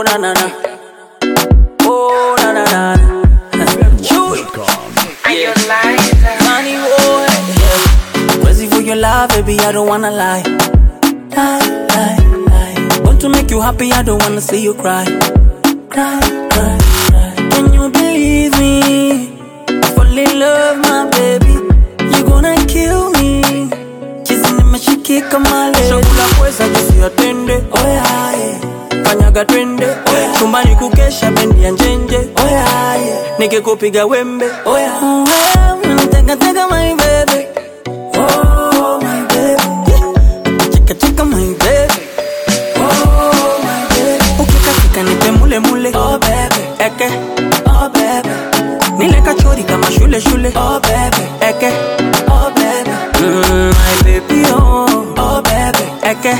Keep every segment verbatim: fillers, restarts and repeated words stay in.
na na na. Oh na na na. Shoot. Are you lying? Money boy. Yeah. Crazy for your love, baby. I don't wanna lie. Lie, lie, lie. Want to make you happy. I don't wanna see you cry. Cry, cry, cry. Can you believe me? Fall in love, my baby. You gonna kill me. Chizini nimeshiki kama lady. Shakula kweza jisi ya tende. Oh yeah, yeah. Kanyaga twende. Oh yeah. Chumbani kukesha bendi ya njenje. Oh yeah, yeah. Nike kupiga wembe. Oh yeah. Oh yeah. Teka teka my baby. Oh my baby. Yeah. Chika chika my baby. Oh my baby. Ukika kika nipe mule mule. Oh baby. Eke. Oh baby. Nile kachori kama shule shule. Oh baby. Eke. Oh baby. Mm, my baby oh. Oh baby. Eke.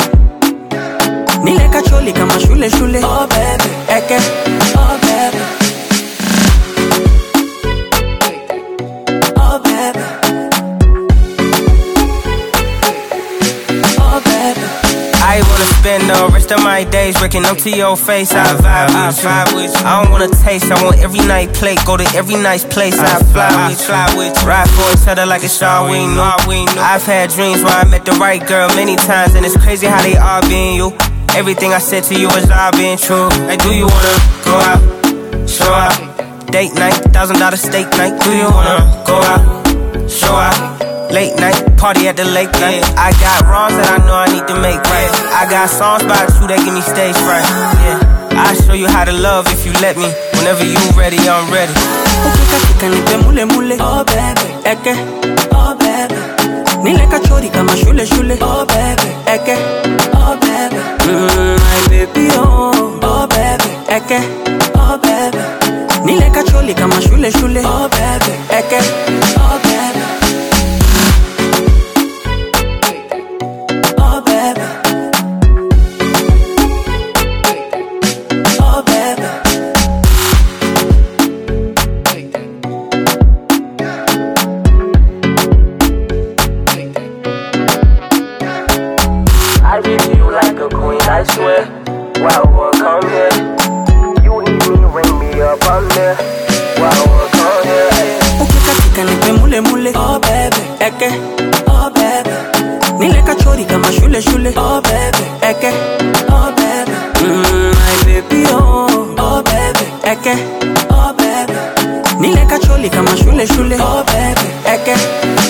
Nile kachori kama shule shule. Oh baby. Eke. Oh baby. Oh baby. Oh baby. I wanna spend the rest of my days working up to your face. I vibe, I vibe with you. I don't wanna taste, I want every night plate. Go to every nice place. I fly with you, fly with you. Ride for each other like it's all we know. I've had dreams where I met the right girl many times, and it's crazy how they all been you. Everything I said to you has all been true. Like, do you wanna go out, show out, date night, thousand dollar steak night? Do you wanna go out, show out? Late night, party at the lake night. I got wrongs that I know I need to make right. I got songs about you that give me stage fright. Yeah, I'll show you how to love if you let me. Whenever you ready, I'm ready. Ukika kika nipe mule mule. Oh baby. Eke. Oh baby. Nile kachori kama shule shule. Oh baby. Eke. Oh baby. Mm, my baby oh. Oh baby. Eke. Oh baby. Nile kachori kama shule shule. Oh baby. Eke. Oh baby. Oh baby. Oh baby. I treat you like a queen, I swear. Wow, well, come here. You need me, ring me up, I'm there. Wow, well, come here. Ukika kika nipe mule mule. Oh baby. Eke. Oh baby. Nile kachori kama shule shule. Oh baby. Eke. Oh baby. Mm, my baby oh. Oh baby. Eke. Oh baby. Nile kachori kama shule shule. Oh baby. Eke.